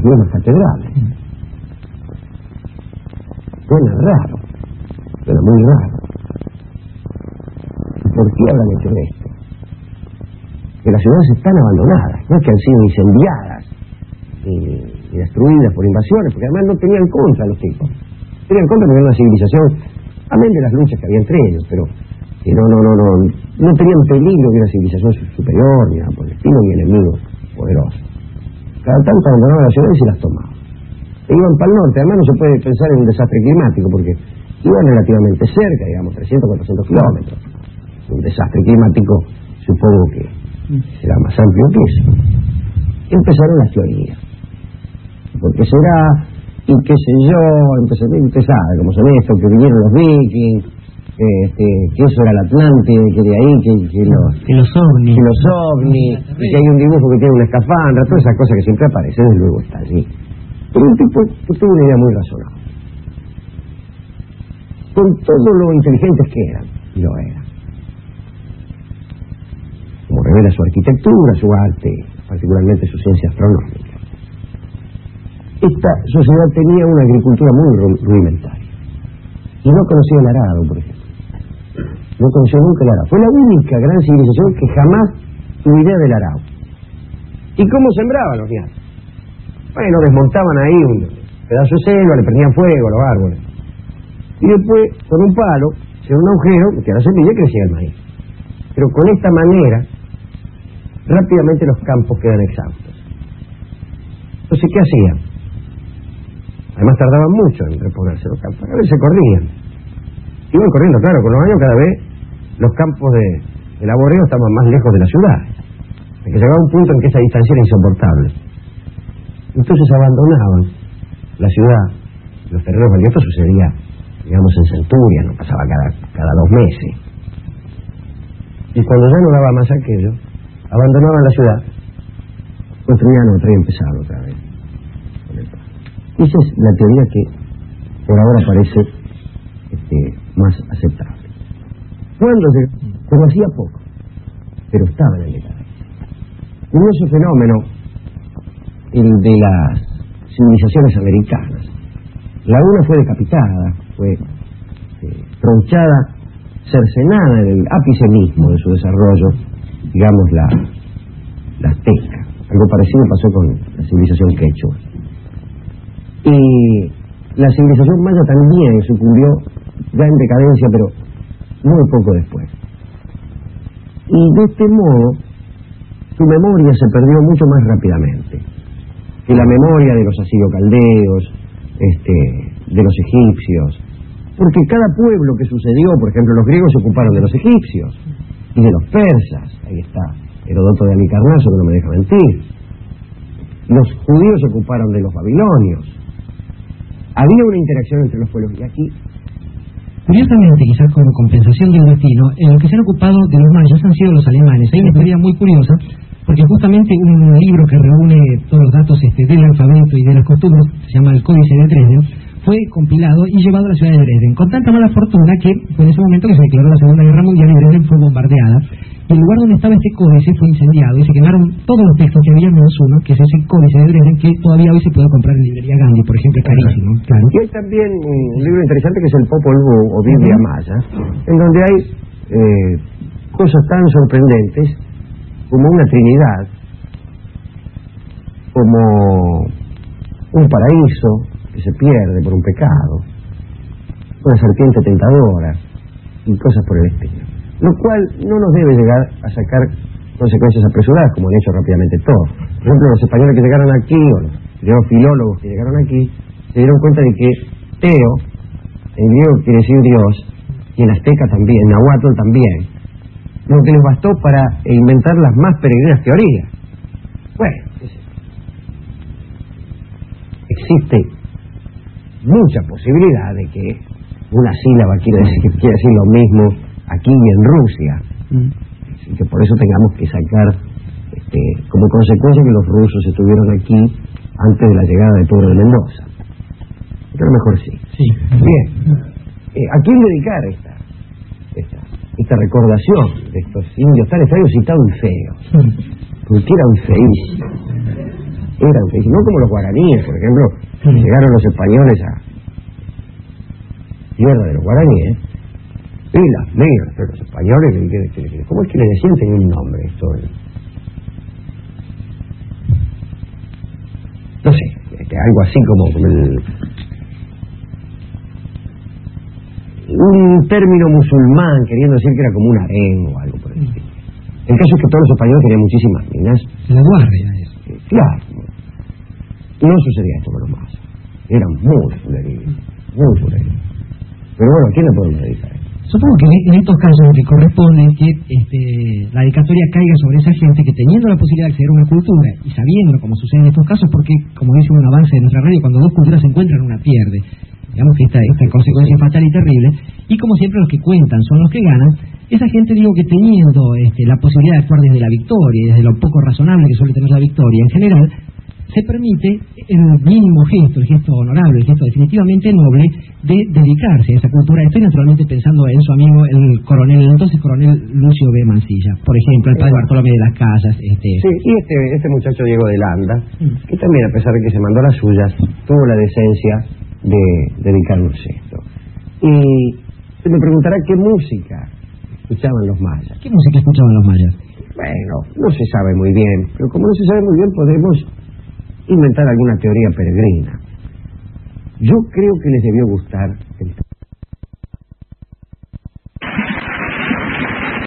las mismas catedrales. Suena raro, suena muy raro. ¿Por qué habrán hecho esto? Que las ciudades están abandonadas, no es que han sido incendiadas y destruidas por invasiones, porque además no tenían contra los tipos. Tenían contra porque era una civilización, amén de las luchas que había entre ellos, pero que no tenían peligro de una civilización superior, ni nada por el estilo, ni enemigos poderosos. Cada tanto abandonaban las ciudades y las tomaban. E iban para el norte, además no se puede pensar en un desastre climático, porque iban relativamente cerca, digamos, 300, 400 kilómetros. Un desastre climático, supongo que será más amplio que eso. Empezaron las teorías. Porque será, y qué sé yo, usted sabe cómo son estos, que vinieron los vikings, que eso era el Atlántide, que de ahí, que los ovnis, y que hay un dibujo que tiene una escafandra, todas esas cosas que siempre aparecen, desde luego está allí. Pero un tipo que tuvo una idea muy razonable. Con todo lo inteligentes que eran, y lo eran. Como revela su arquitectura, su arte, particularmente su ciencia astronómica. Esta sociedad tenía una agricultura muy rudimentaria. Y no conocía el arado, por ejemplo. No conoció nunca el arado. Fue la única gran civilización que jamás tuvo idea del arado. ¿Y cómo sembraban los ñatos? Bueno, desmontaban ahí un pedazo de selva, le prendían fuego a los árboles. Y después, con un palo, hacían un agujero, metían la semilla y crecía el maíz. Pero con esta manera, rápidamente los campos quedan exhaustos. Entonces, ¿qué hacían? Además tardaban mucho en reponerse los campos. A veces se corrían. Iban corriendo, claro, con los años cada vez los campos de laboreo estaban más lejos de la ciudad. Hasta que llegaba un punto en que esa distancia era insoportable. Entonces abandonaban la ciudad. Los terrenos baldíos sucedía, digamos, en centurias, no pasaba cada 2 meses. Y cuando ya no daba más aquello, abandonaban la ciudad, construían otra y empezaban otra vez. Esa es la teoría que por ahora parece más aceptable. ¿Cuándo llegó? Pero hacía poco, pero estaba en el decadencia. Curioso fenómeno el de las civilizaciones americanas. La una fue decapitada, fue tronchada, cercenada en el ápice mismo de su desarrollo, digamos la azteca. Algo parecido pasó con la civilización quechua. Y la civilización maya también sucumbió ya en decadencia, pero muy poco después. Y de este modo, su memoria se perdió mucho más rápidamente que la memoria de los asiro-caldeos, de los egipcios. Porque cada pueblo que sucedió, por ejemplo, los griegos se ocuparon de los egipcios y de los persas. Ahí está Heródoto de Halicarnaso, que no me deja mentir. Los judíos se ocuparon de los babilonios. Había una interacción entre los pueblos, y aquí... Curiosamente, quizás como compensación del destino, en lo que se han ocupado de los mayas han sido los alemanes. Hay una historia muy curiosa, porque justamente un libro que reúne todos los datos del alfabeto y de las costumbres, se llama el Códice de Dresden, fue compilado y llevado a la ciudad de Dresden, con tanta mala fortuna que fue en ese momento que se declaró la Segunda Guerra Mundial y Dresden fue bombardeada. Y el lugar donde estaba este códice fue incendiado y se quemaron todos los textos que había menos uno, que es ese Códice de Dresden, que todavía hoy se puede comprar en librería Gandhi, por ejemplo, es carísimo. Claro. Y hay también un libro interesante que es el Popol Vuh, o Biblia Maya, en donde hay cosas tan sorprendentes como una trinidad, como un paraíso que se pierde por un pecado, una serpiente tentadora y cosas por el estilo. Lo cual no nos debe llegar a sacar consecuencias apresuradas, como han hecho rápidamente todos. Por ejemplo, los españoles que llegaron aquí, o los filólogos que llegaron aquí, se dieron cuenta de que Teo, en griego quiere decir Dios, y en azteca también, en nahuatl también, lo que les bastó para inventar las más peregrinas teorías. Bueno, existe mucha posibilidad de que una sílaba quiere decir lo mismo aquí y en Rusia. Así que por eso tengamos que sacar como consecuencia que los rusos estuvieron aquí antes de la llegada de Pedro de Mendoza. Pero a lo mejor sí. Bien. ¿A quién dedicar esta recordación de estos indios tan extraños y tan feos? Porque eran feísimos. eran felices, no como los guaraníes, por ejemplo, llegaron los españoles a tierra de los guaraníes, y las negras, pero los españoles, ¿cómo es que le decían? Tenía un nombre esto. No sé, algo así como un término musulmán, queriendo decir que era como un harén o algo por el estilo. El caso es que todos los españoles tenían muchísimas minas. La guardia eso. Claro. No sucedía esto con los mayas. Eran muy fuleridos, muy fuleridos. Pero bueno, ¿a quién le podemos dedicar? Supongo que en estos casos que corresponde que la dedicatoria caiga sobre esa gente que, teniendo la posibilidad de acceder a una cultura y sabiendo, como sucede en estos casos, porque, como dice un avance de nuestra radio, cuando dos culturas se encuentran, una pierde. Digamos que esta consecuencia es fatal y terrible. Y como siempre, los que cuentan son los que ganan. Esa gente, digo, que teniendo la posibilidad de actuar desde la victoria y desde lo poco razonable que suele tener la victoria en general, se permite el mínimo gesto, el gesto honorable, el gesto definitivamente noble de dedicarse a esa cultura. Estoy naturalmente pensando en su amigo el entonces coronel Lucio B. Mansilla, por ejemplo, el padre Bartolomé de las Casas. Sí, y este muchacho Diego de Landa, que también, a pesar de que se mandó las suyas, tuvo la decencia de dedicarnos esto. Y se me preguntará qué música escuchaban los mayas. ¿Qué música escuchaban los mayas? Bueno, no se sabe muy bien, pero como no se sabe muy bien, podemos inventar alguna teoría peregrina. Yo creo que les debió gustar el